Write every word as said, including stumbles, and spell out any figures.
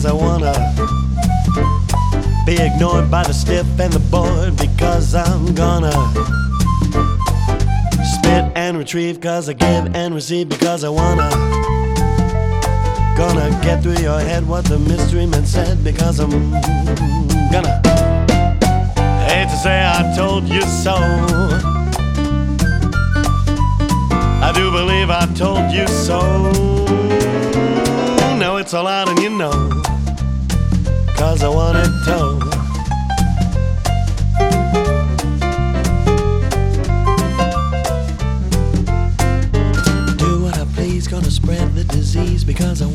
because I wanna be ignored by the stiff and the bored, because I'm gonna spit and retrieve, cause I give and receive, because I wanna gonna get through your head what the mystery man said, because I'm gonna hate to say I told you so. I do believe I told you so. Now it's all out and you know, cause I want it told. Do what I please, gonna spread the disease, because I